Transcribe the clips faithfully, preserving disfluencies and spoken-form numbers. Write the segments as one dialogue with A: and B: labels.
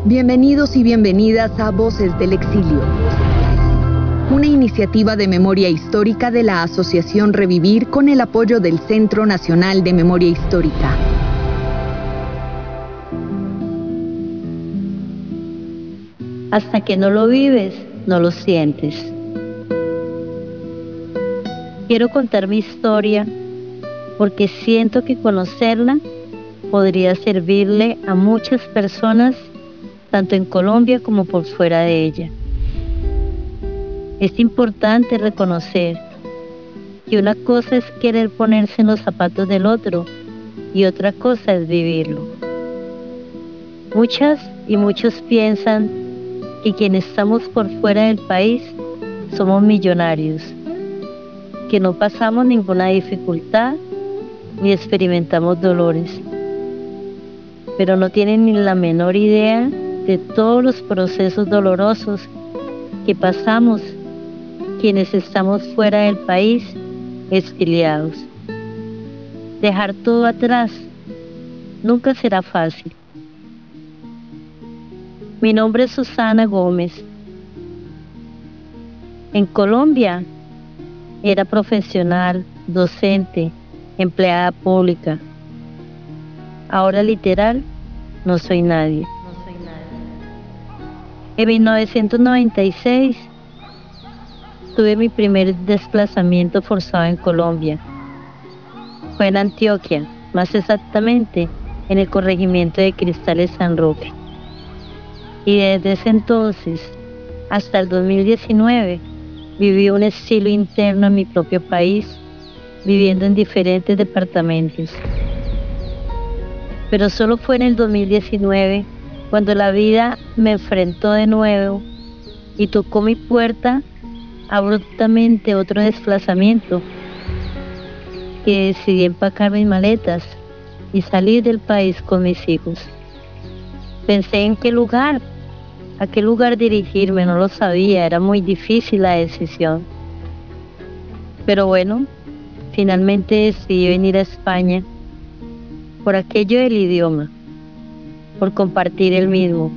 A: Bienvenidos y bienvenidas a Voces del Exilio, una iniciativa de memoria histórica de la Asociación Revivir con el apoyo del Centro Nacional de Memoria Histórica.
B: Hasta que no lo vives, no lo sientes. Quiero contar mi historia porque siento que conocerla podría servirle a muchas personas, tanto en Colombia como por fuera de ella. Es importante reconocer que una cosa es querer ponerse en los zapatos del otro y otra cosa es vivirlo. Muchas y muchos piensan que quienes estamos por fuera del país somos millonarios, que no pasamos ninguna dificultad ni experimentamos dolores, pero no tienen ni la menor idea de todos los procesos dolorosos que pasamos quienes estamos fuera del país exiliados. Dejar todo atrás nunca será fácil. Mi nombre es Susana Gómez. En Colombia era profesional, docente, empleada pública. Ahora literal, no soy nadie. En mil novecientos noventa y seis tuve mi primer desplazamiento forzado en Colombia. Fue en Antioquia, más exactamente en el corregimiento de Cristales San Roque. Y desde ese entonces hasta el dos mil diecinueve viví un exilio interno en mi propio país, viviendo en diferentes departamentos. Pero solo fue en el dos mil diecinueve cuando la vida me enfrentó de nuevo y tocó mi puerta abruptamente otro desplazamiento, que decidí empacar mis maletas y salir del país con mis hijos. Pensé en qué lugar, a qué lugar dirigirme, no lo sabía, era muy difícil la decisión. Pero bueno, finalmente decidí venir a España por aquello del idioma, por compartir el mismo.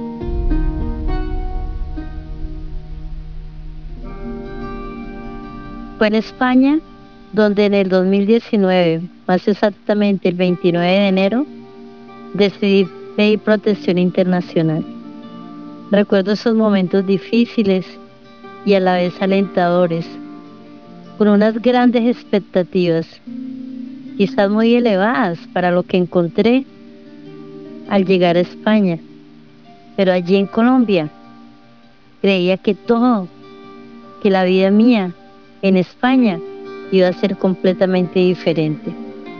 B: Fue en España donde en el dos mil diecinueve, más exactamente el veintinueve de enero, decidí pedir protección internacional. Recuerdo esos momentos difíciles y a la vez alentadores, con unas grandes expectativas, quizás muy elevadas para lo que encontré al llegar a España. Pero allí en Colombia creía que todo, que la vida mía en España iba a ser completamente diferente.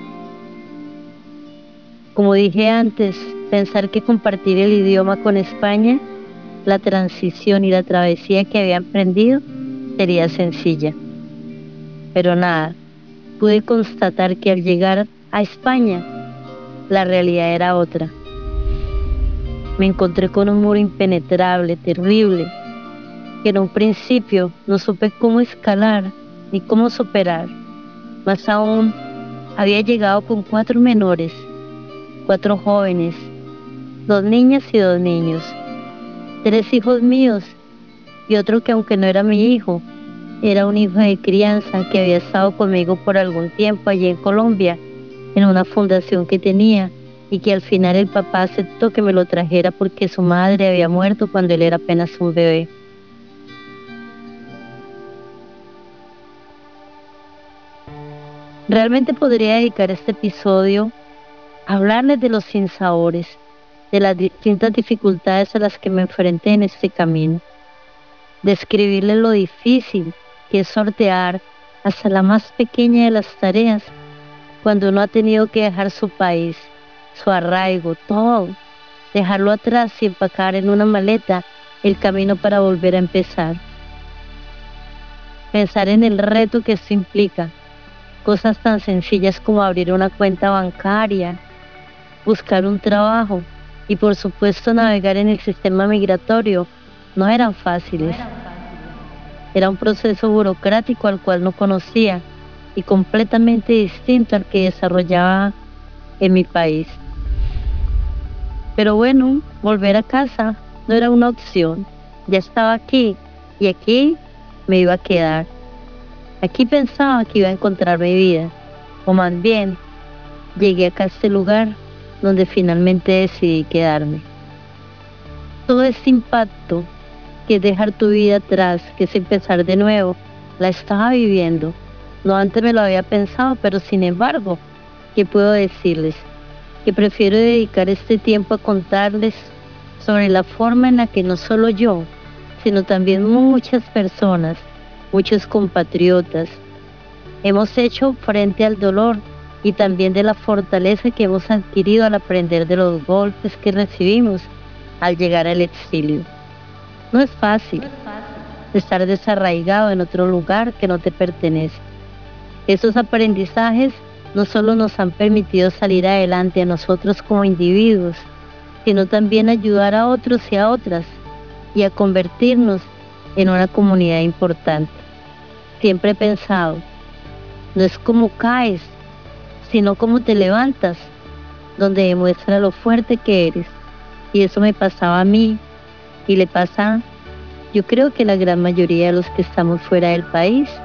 B: Como dije antes, pensar que compartir el idioma con España, la transición y la travesía que había emprendido sería sencilla. Pero nada, pude constatar que al llegar a España, la realidad era otra. Me encontré con un muro impenetrable, terrible, que en un principio no supe cómo escalar ni cómo superar. Más aún, había llegado con cuatro menores, cuatro jóvenes, dos niñas y dos niños, tres hijos míos y otro que, aunque no era mi hijo, era un hijo de crianza que había estado conmigo por algún tiempo allí en Colombia, en una fundación que tenía, y que al final el papá aceptó que me lo trajera porque su madre había muerto cuando él era apenas un bebé. Realmente podría dedicar este episodio a hablarles de los sinsabores, de las distintas dificultades a las que me enfrenté en este camino, describirles lo difícil que es sortear hasta la más pequeña de las tareas cuando uno ha tenido que dejar su país, su arraigo, todo, dejarlo atrás y empacar en una maleta el camino para volver a empezar. Pensar en el reto que esto implica, cosas tan sencillas como abrir una cuenta bancaria, buscar un trabajo y por supuesto navegar en el sistema migratorio, no eran fáciles. Era un proceso burocrático al cual no conocía y completamente distinto al que desarrollaba en mi país. Pero bueno, volver a casa no era una opción. Ya estaba aquí y aquí me iba a quedar. Aquí pensaba que iba a encontrar mi vida, o más bien, llegué acá a este lugar donde finalmente decidí quedarme. Todo este impacto, que es dejar tu vida atrás, que es empezar de nuevo, la estaba viviendo. No antes me lo había pensado, pero sin embargo, ¿qué puedo decirles? Que prefiero dedicar este tiempo a contarles sobre la forma en la que no solo yo, sino también muchas personas, muchos compatriotas, hemos hecho frente al dolor y también de la fortaleza que hemos adquirido al aprender de los golpes que recibimos al llegar al exilio. No es fácil estar desarraigado en otro lugar que no te pertenece. Esos aprendizajes no solo nos han permitido salir adelante a nosotros como individuos, sino también ayudar a otros y a otras y a convertirnos en una comunidad importante. Siempre he pensado, no es cómo caes, sino cómo te levantas, donde demuestra lo fuerte que eres. Y eso me pasaba a mí y le pasa, yo creo que la gran mayoría de los que estamos fuera del país.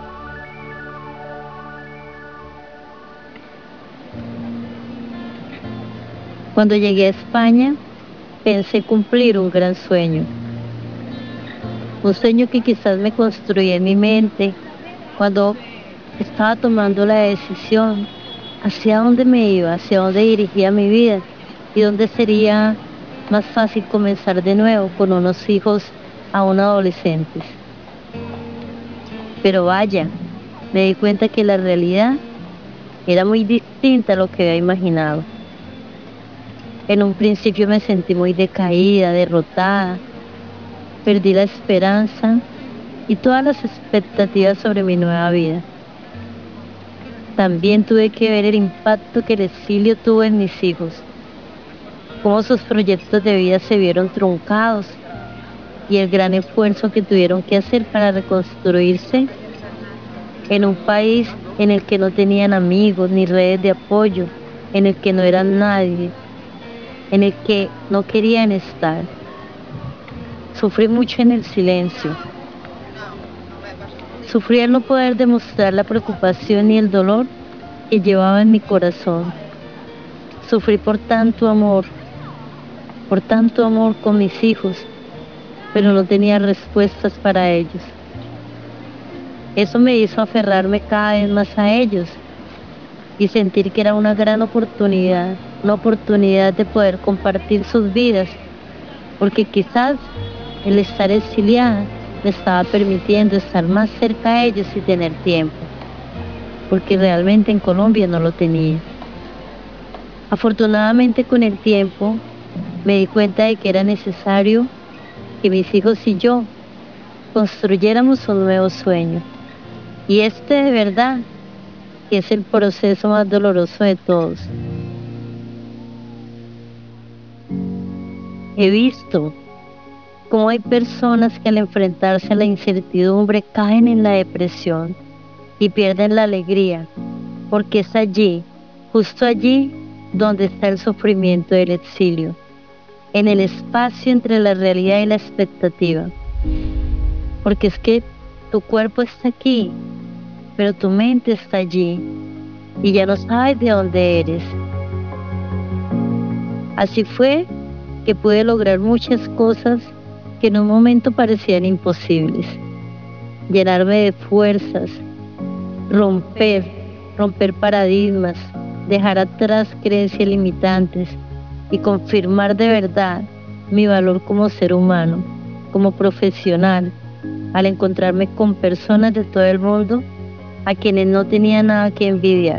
B: Cuando llegué a España, pensé cumplir un gran sueño, un sueño que quizás me construí en mi mente cuando estaba tomando la decisión hacia dónde me iba, hacia dónde dirigía mi vida y dónde sería más fácil comenzar de nuevo con unos hijos aún adolescentes. Pero vaya, me di cuenta que la realidad era muy distinta a lo que había imaginado. En un principio me sentí muy decaída, derrotada, perdí la esperanza y todas las expectativas sobre mi nueva vida. También tuve que ver el impacto que el exilio tuvo en mis hijos, cómo sus proyectos de vida se vieron truncados y el gran esfuerzo que tuvieron que hacer para reconstruirse en un país en el que no tenían amigos ni redes de apoyo, en el que no eran nadie, en el que no querían estar. Sufrí mucho en el silencio. Sufrí al no poder demostrar la preocupación y el dolor que llevaba en mi corazón. Sufrí por tanto amor, por tanto amor con mis hijos, pero no tenía respuestas para ellos. Eso me hizo aferrarme cada vez más a ellos y sentir que era una gran oportunidad, una oportunidad de poder compartir sus vidas, porque quizás el estar exiliada me estaba permitiendo estar más cerca a ellos y tener tiempo, porque realmente en Colombia no lo tenía. Afortunadamente con el tiempo me di cuenta de que era necesario que mis hijos y yo construyéramos un nuevo sueño. Y este de verdad que es el proceso más doloroso de todos. He visto cómo hay personas que al enfrentarse a la incertidumbre caen en la depresión y pierden la alegría, porque es allí, justo allí, donde está el sufrimiento del exilio, en el espacio entre la realidad y la expectativa. Porque es que tu cuerpo está aquí, pero tu mente está allí y ya no sabes de dónde eres. Así fue que pude lograr muchas cosas que en un momento parecían imposibles. Llenarme de fuerzas, romper, romper paradigmas, dejar atrás creencias limitantes y confirmar de verdad mi valor como ser humano, como profesional, al encontrarme con personas de todo el mundo a quienes no tenía nada que envidiar.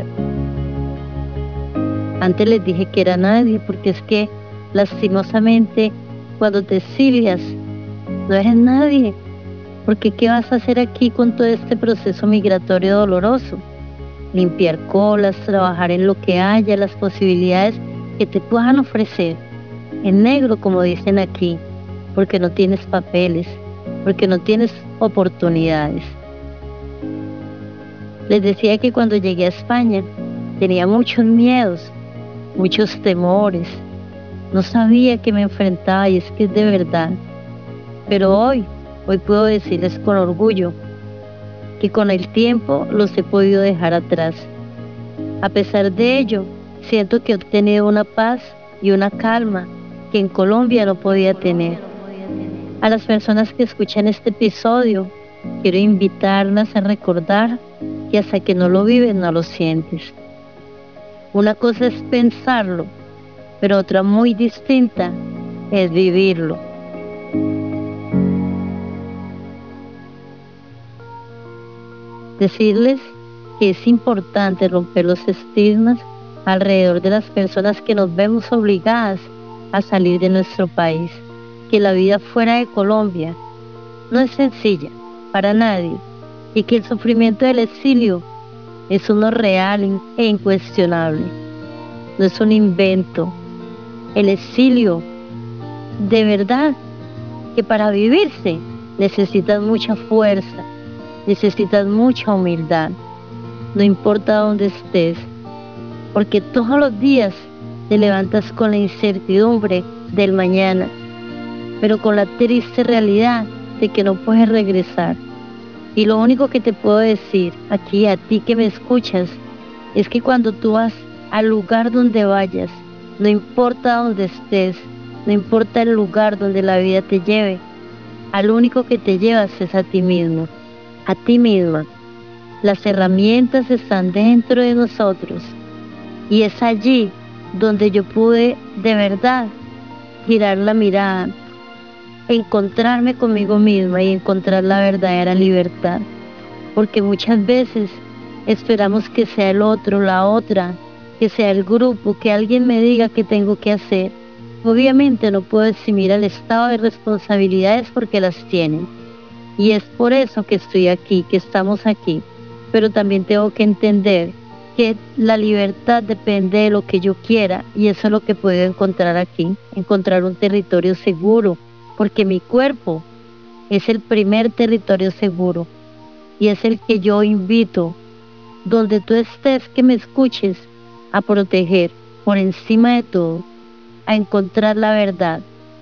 B: Antes les dije que era nadie, porque es que lastimosamente cuando te exilias no eres nadie, porque ¿qué vas a hacer aquí con todo este proceso migratorio doloroso? Limpiar colas, trabajar en lo que haya, las posibilidades que te puedan ofrecer, en negro como dicen aquí, porque no tienes papeles, porque no tienes oportunidades. Les decía que cuando llegué a España tenía muchos miedos, muchos temores, No sabía que me enfrentaba y es que es de verdad. Pero hoy, hoy puedo decirles con orgullo que con el tiempo los he podido dejar atrás. A pesar de ello, siento que he obtenido una paz y una calma que en Colombia no podía tener. A las personas que escuchan este episodio, quiero invitarlas a recordar que hasta que no lo vives no lo sientes. Una cosa es pensarlo, pero otra muy distinta es vivirlo. Decirles que es importante romper los estigmas alrededor de las personas que nos vemos obligadas a salir de nuestro país, que la vida fuera de Colombia no es sencilla para nadie y que el sufrimiento del exilio es uno real e incuestionable, no es un invento. El exilio, de verdad, que para vivirse necesitas mucha fuerza, necesitas mucha humildad, no importa dónde estés, porque todos los días te levantas con la incertidumbre del mañana, pero con la triste realidad de que no puedes regresar. Y lo único que te puedo decir aquí a ti que me escuchas es que cuando tú vas al lugar donde vayas, no importa dónde estés, no importa el lugar donde la vida te lleve, al único que te llevas es a ti mismo, a ti misma. Las herramientas están dentro de nosotros y es allí donde yo pude de verdad girar la mirada, encontrarme conmigo misma y encontrar la verdadera libertad. Porque muchas veces esperamos que sea el otro, la otra, que sea el grupo, que alguien me diga qué tengo que hacer. Obviamente no puedo eximir al Estado de responsabilidades porque las tienen. Y es por eso que estoy aquí, que estamos aquí. Pero también tengo que entender que la libertad depende de lo que yo quiera y eso es lo que puedo encontrar aquí, encontrar un territorio seguro, porque mi cuerpo es el primer territorio seguro y es el que yo invito, donde tú estés, que me escuches, a proteger por encima de todo, a encontrar la verdad.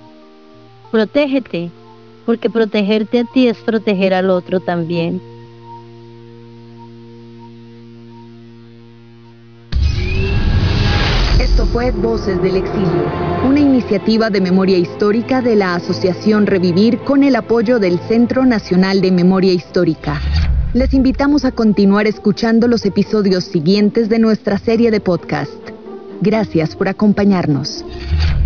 B: Protégete, porque protegerte a ti es proteger al otro también.
A: Esto fue Voces del Exilio, una iniciativa de memoria histórica de la Asociación Revivir con el apoyo del Centro Nacional de Memoria Histórica. Les invitamos a continuar escuchando los episodios siguientes de nuestra serie de podcast. Gracias por acompañarnos.